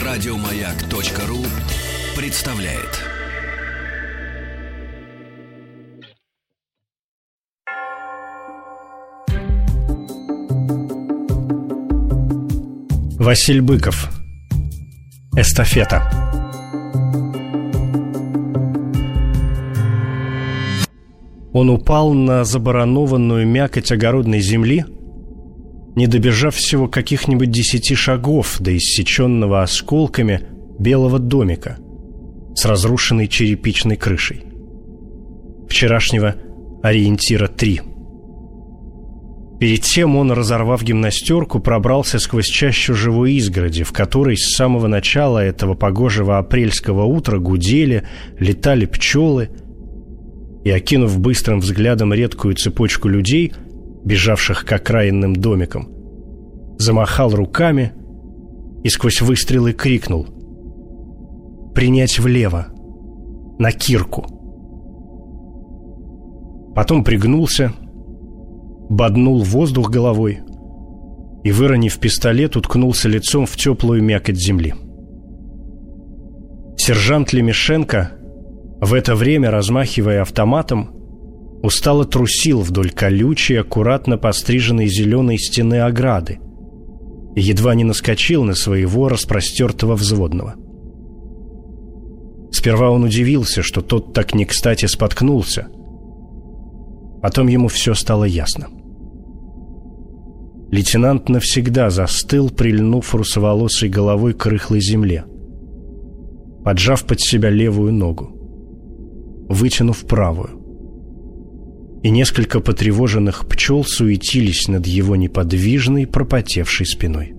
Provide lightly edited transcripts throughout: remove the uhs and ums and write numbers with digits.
Радиомаяк.ру представляет. Василь Быков. Эстафета. Он упал на забаранованную мякоть огородной земли, не добежав всего каких-нибудь 10 шагов до иссеченного осколками белого домика с разрушенной черепичной крышей. Вчерашнего ориентира 3. Перед тем он, разорвав гимнастерку, пробрался сквозь чащу живой изгороди, в которой с самого начала этого погожего апрельского утра гудели, летали пчелы, и, окинув быстрым взглядом редкую цепочку людей, бежавших к окраинным домикам, замахал руками и сквозь выстрелы крикнул: «Принять влево! На Кирку!» Потом пригнулся, боднул воздух головой и, выронив пистолет, уткнулся лицом в теплую мякоть земли. Сержант Лемешенко, в это время, размахивая автоматом, устало трусил вдоль колючей, аккуратно постриженной зеленой стены ограды и едва не наскочил на своего распростертого взводного. Сперва он удивился, что тот так не кстати споткнулся. Потом ему все стало ясно. Лейтенант навсегда застыл, прильнув русоволосой головой к рыхлой земле, поджав под себя левую ногу, вытянув правую. И несколько потревоженных пчел суетились над его неподвижной, пропотевшей спиной.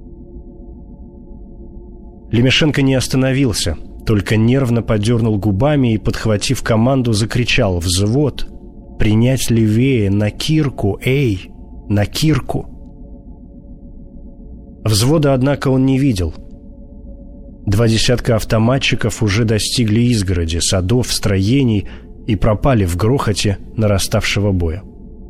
Лемешенко не остановился, только нервно подернул губами и, подхватив команду, закричал: «Взвод! Принять левее! На Кирку! Эй! На Кирку!» Взвода, однако, он не видел. 20 автоматчиков уже достигли изгороди, садов, строений и пропали в грохоте нараставшего боя.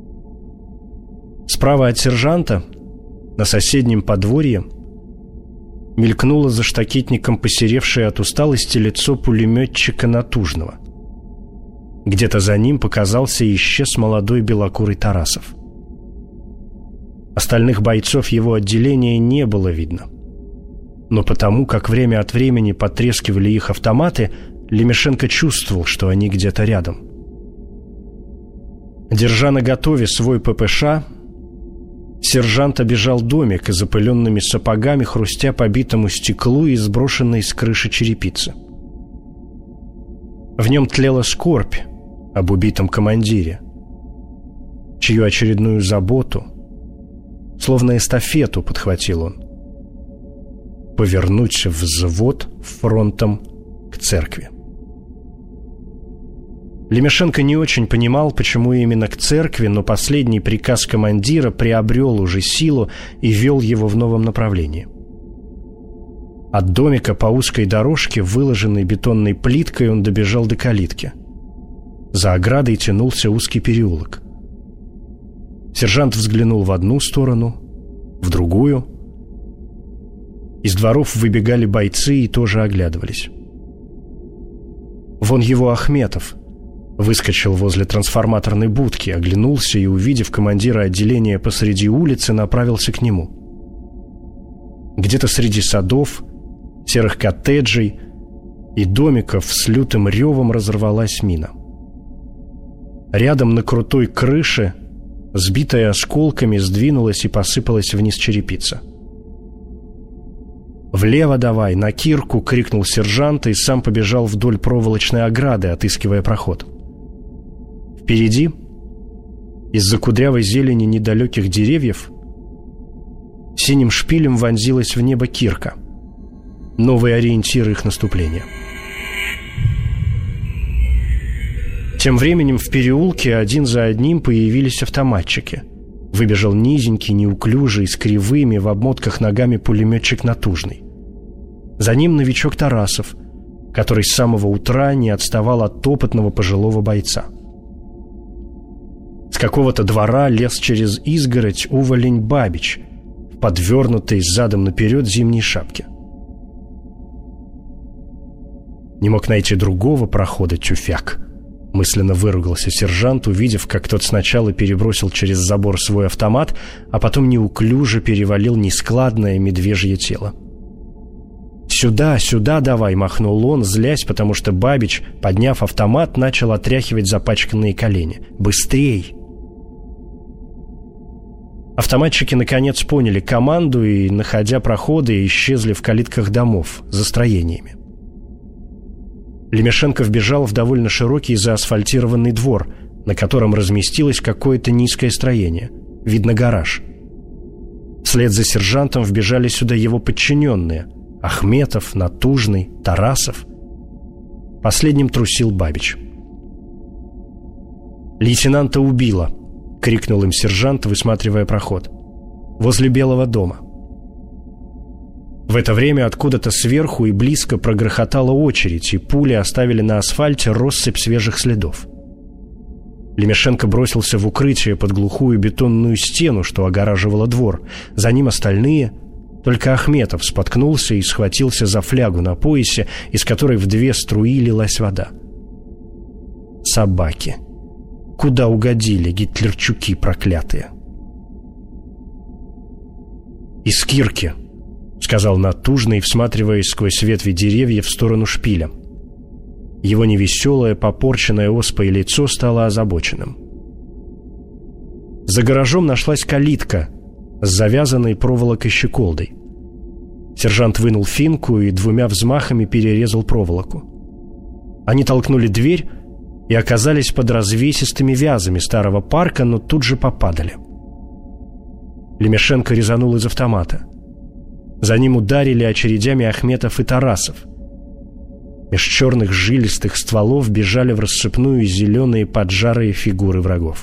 Справа от сержанта, на соседнем подворье, мелькнуло за штакетником посеревшее от усталости лицо пулеметчика Натужного. Где-то за ним показался и исчез молодой белокурый Тарасов. Остальных бойцов его отделения не было видно. Но потому, как время от времени потрескивали их автоматы, Лемешенко чувствовал, что они где-то рядом. Держа наготове свой ППШ, сержант обежал домик и запыленными сапогами, хрустя по битому стеклу и сброшенной с крыши черепицы. В нем тлела скорбь об убитом командире, чью очередную заботу, словно эстафету, подхватил он: повернуть взвод фронтом к церкви. Лемешенко не очень понимал, почему именно к церкви, но последний приказ командира приобрел уже силу и вел его в новом направлении. От домика по узкой дорожке, выложенной бетонной плиткой, он добежал до калитки. За оградой тянулся узкий переулок. Сержант взглянул в одну сторону, в другую. Из дворов выбегали бойцы и тоже оглядывались. Вон его Ахметов выскочил возле трансформаторной будки, оглянулся и, увидев командира отделения посреди улицы, направился к нему. Где-то среди садов, серых коттеджей и домиков с лютым ревом разорвалась мина. Рядом на крутой крыше, сбитая осколками, сдвинулась и посыпалась вниз черепица. «Влево давай, на Кирку!» — крикнул сержант и сам побежал вдоль проволочной ограды, отыскивая проход. Впереди, из-за кудрявой зелени недалеких деревьев, синим шпилем вонзилась в небо Кирка, новый ориентир их наступления. Тем временем в переулке один за одним появились автоматчики. Выбежал низенький, неуклюжий, с кривыми в обмотках ногами пулеметчик Натужный. За ним новичок Тарасов, который с самого утра не отставал от опытного пожилого бойца. С какого-то двора лез через изгородь уволень Бабич в подвернутой задом наперед зимней шапке. Не мог найти другого прохода, тюфяк. Мысленно выругался сержант, увидев, как тот сначала перебросил через забор свой автомат, а потом неуклюже перевалил нескладное медвежье тело. «Сюда, сюда давай!» — махнул он, злясь, потому что Бабич, подняв автомат, начал отряхивать запачканные колени. «Быстрей!» Автоматчики наконец поняли команду и, находя проходы, исчезли в калитках домов за строениями. Лемешенко вбежал в довольно широкий заасфальтированный двор, на котором разместилось какое-то низкое строение. Видно, гараж. Вслед за сержантом вбежали сюда его подчиненные — Ахметов, Натужный, Тарасов. Последним трусил Бабич. «Лейтенанта убило!» — крикнул им сержант, высматривая проход. «Возле Белого дома». В это время откуда-то сверху и близко прогрохотала очередь, и пули оставили на асфальте россыпь свежих следов. Лемешенко бросился в укрытие под глухую бетонную стену, что огораживало двор. За ним остальные. Только Ахметов споткнулся и схватился за флягу на поясе, из которой в две струи лилась вода. Собаки. Куда угодили гитлерчуки проклятые? «Из кирки», — сказал Натужный, всматриваясь сквозь ветви деревьев в сторону шпиля. Его невеселое, попорченное оспой лицо стало озабоченным. За гаражом нашлась калитка с завязанной проволокой щеколдой. Сержант вынул финку и двумя взмахами перерезал проволоку. Они толкнули дверь и оказались под развесистыми вязами старого парка, но тут же попадали. Лемешенко резанул из автомата. За ним ударили очередями Ахметов и Тарасов. Меж черных жилистых стволов бежали в рассыпную зеленые поджарые фигуры врагов.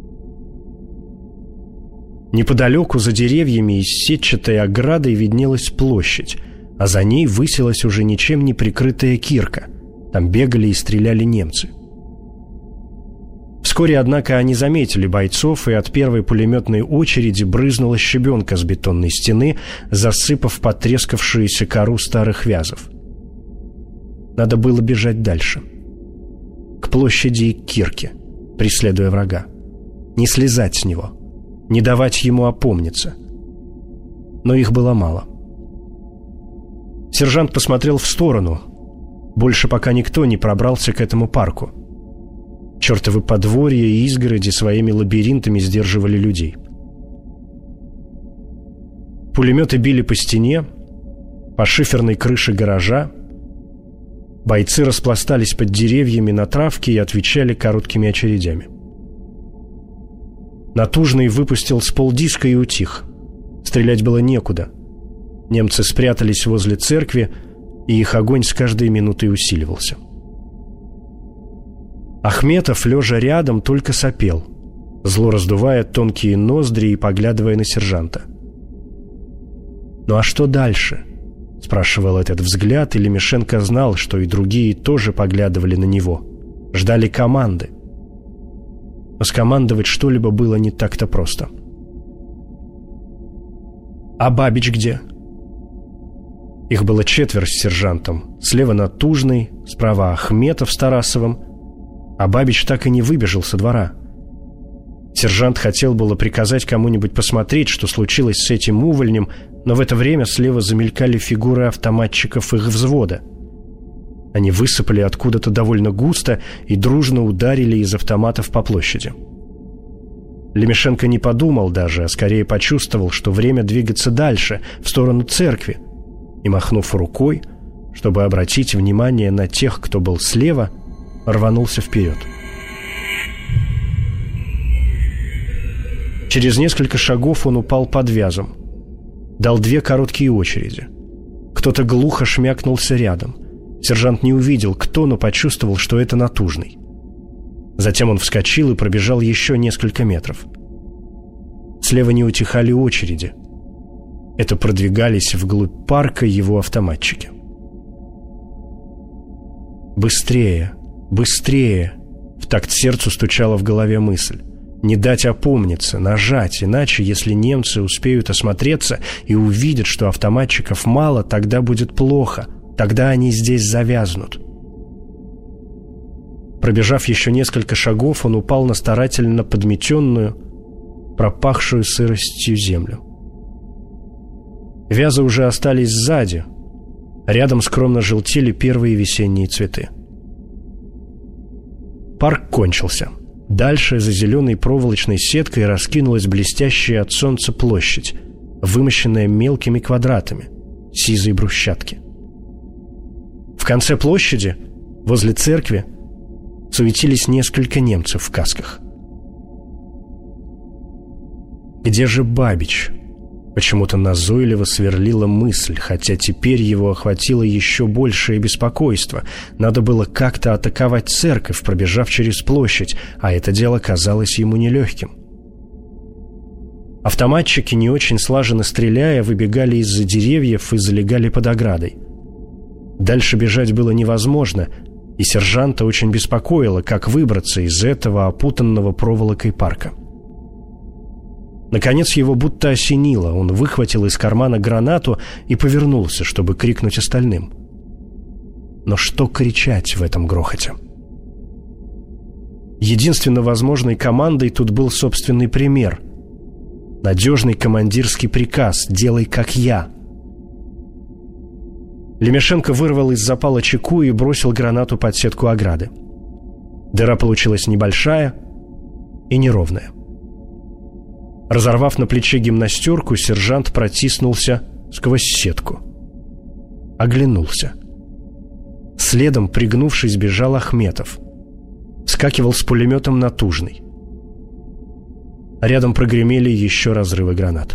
Неподалеку, за деревьями и сетчатой оградой, виднелась площадь, а за ней высилась уже ничем не прикрытая кирка. Там бегали и стреляли немцы. Вскоре, однако, они заметили бойцов, и от первой пулеметной очереди брызнула щебенка с бетонной стены, засыпав потрескавшуюся кору старых вязов. Надо было бежать дальше. К площади и к кирке, преследуя врага. Не слезать с него, не давать ему опомниться. Но их было мало. Сержант посмотрел в сторону. Больше пока никто не пробрался к этому парку. Чертовы подворья и изгороди своими лабиринтами сдерживали людей. Пулеметы били по стене, по шиферной крыше гаража. Бойцы распластались под деревьями на травке и отвечали короткими очередями. Натужный выпустил с полдиска и утих. Стрелять было некуда. Немцы спрятались возле церкви, и их огонь с каждой минутой усиливался. Ахметов, лежа рядом, только сопел, зло раздувая тонкие ноздри и поглядывая на сержанта. «Ну а что дальше?» — спрашивал этот взгляд, и Лемешенко знал, что и другие тоже поглядывали на него, ждали команды. Но скомандовать что-либо было не так-то просто. «А Бабич где?» Их было четверо с сержантом. Слева Натужный, справа Ахметов с Тарасовым, а Бабич так и не выбежал со двора. Сержант хотел было приказать кому-нибудь посмотреть, что случилось с этим увольнем, но в это время слева замелькали фигуры автоматчиков их взвода. Они высыпали откуда-то довольно густо и дружно ударили из автоматов по площади. Лемешенко не подумал даже, а скорее почувствовал, что время двигаться дальше, в сторону церкви, и, махнув рукой, чтобы обратить внимание на тех, кто был слева, рванулся вперед. Через несколько шагов он упал под вязом. Дал две короткие очереди. Кто-то глухо шмякнулся рядом. Сержант не увидел, кто, но почувствовал, что это Натужный. Затем он вскочил и пробежал еще несколько метров. Слева не утихали очереди. Это продвигались вглубь парка его автоматчики. «Быстрее! Быстрее!» — в такт сердцу стучала в голове мысль. Не дать опомниться, нажать, иначе, если немцы успеют осмотреться и увидят, что автоматчиков мало, тогда будет плохо, тогда они здесь завязнут. Пробежав еще несколько шагов, он упал на старательно подметенную, пропахшую сыростью землю. Вязы уже остались сзади. Рядом скромно желтели первые весенние цветы. Парк кончился. Дальше, за зеленой проволочной сеткой, раскинулась блестящая от солнца площадь, вымощенная мелкими квадратами сизой брусчатки. В конце площади, возле церкви, суетились несколько немцев в касках. «Где же Бабич?» Почему-то назойливо сверлила мысль, хотя теперь его охватило еще большее беспокойство. Надо было как-то атаковать церковь, пробежав через площадь, а это дело казалось ему нелегким. Автоматчики, не очень слаженно стреляя, выбегали из-за деревьев и залегали под оградой. Дальше бежать было невозможно, и сержанта очень беспокоило, как выбраться из этого опутанного проволокой парка. Наконец его будто осенило. Он выхватил из кармана гранату и повернулся, чтобы крикнуть остальным. Но что кричать в этом грохоте? Единственно возможной командой тут был собственный пример. Надежный командирский приказ «Делай, как я». Лемешенко вырвал из запала чеку и бросил гранату под сетку ограды. Дыра получилась небольшая и неровная. Разорвав на плече гимнастерку, сержант протиснулся сквозь сетку. Оглянулся. Следом, пригнувшись, бежал Ахметов. Вскакивал с пулеметом Натужный. Рядом прогремели еще разрывы гранат.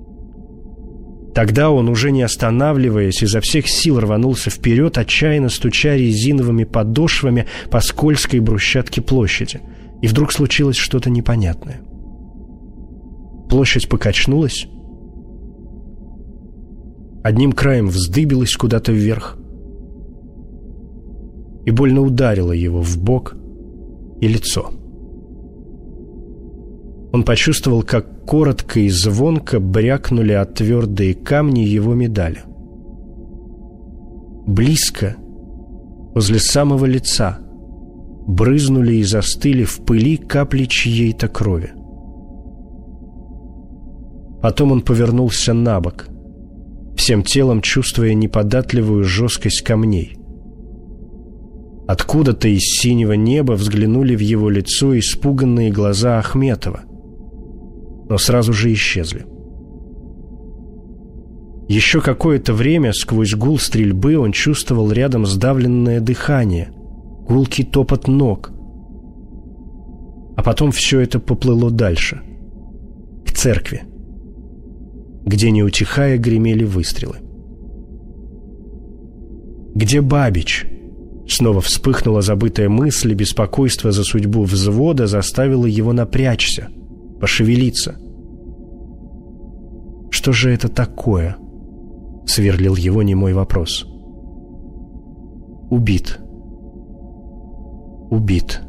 Тогда он, уже не останавливаясь, изо всех сил рванулся вперед, отчаянно стуча резиновыми подошвами по скользкой брусчатке площади. И вдруг случилось что-то непонятное. Площадь покачнулась, одним краем вздыбилась куда-то вверх и больно ударила его в бок и лицо. Он почувствовал, как коротко и звонко брякнули о твердые камни его медали. Близко, возле самого лица, брызнули и застыли в пыли капли чьей-то крови. Потом он повернулся на бок, всем телом чувствуя неподатливую жесткость камней. Откуда-то из синего неба взглянули в его лицо испуганные глаза Ахметова, но сразу же исчезли. Еще какое-то время сквозь гул стрельбы он чувствовал рядом сдавленное дыхание, гулкий топот ног. А потом все это поплыло дальше, к церкви, где, не утихая, гремели выстрелы. «Где Бабич?» Снова вспыхнула забытая мысль, и беспокойство за судьбу взвода заставило его напрячься, пошевелиться. «Что же это такое?» — сверлил его немой вопрос. «Убит. Убит»,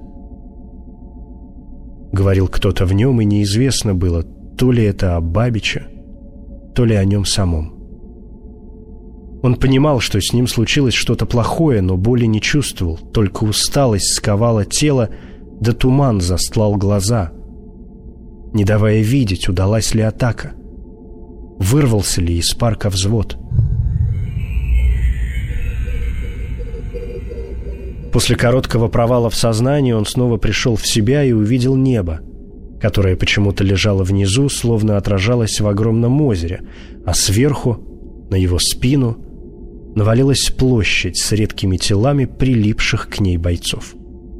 — говорил кто-то в нем, и неизвестно было, то ли это о Бабиче, то ли о нем самом. Он понимал, что с ним случилось что-то плохое, но боли не чувствовал, только усталость сковала тело, да туман застлал глаза, не давая видеть, удалась ли атака, вырвался ли из парка взвод. После короткого провала в сознании он снова пришел в себя и увидел небо, которое почему-то лежало внизу, словно отражалось в огромном озере, а сверху, на его спину, навалилась площадь с редкими телами прилипших к ней бойцов.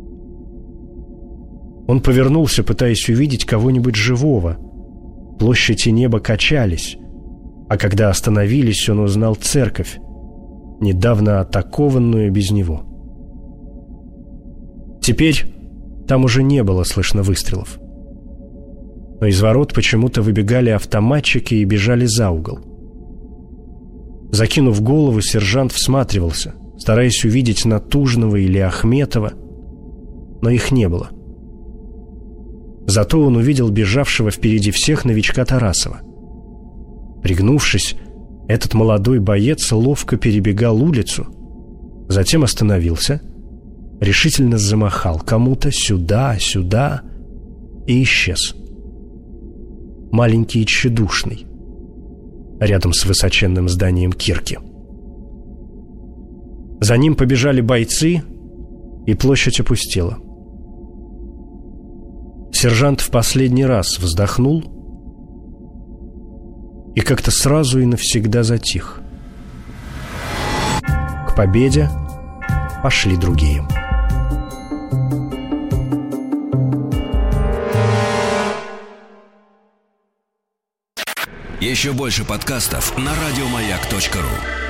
Он повернулся, пытаясь увидеть кого-нибудь живого. Площадь и небо качались, а когда остановились, он узнал церковь, недавно атакованную без него. Теперь там уже не было слышно выстрелов. Но из ворот почему-то выбегали автоматчики и бежали за угол. Закинув голову, сержант всматривался, стараясь увидеть Натужного или Ахметова, но их не было. Зато он увидел бежавшего впереди всех новичка Тарасова. Пригнувшись, этот молодой боец ловко перебегал улицу, затем остановился решительно замахал кому-то сюда, сюда и исчез. Маленький и тщедушный, рядом с высоченным зданием кирки. За ним побежали бойцы, и площадь опустела. Сержант в последний раз вздохнул и как-то сразу и навсегда затих. К победе пошли другие. Еще больше подкастов на радиомаяк.ру.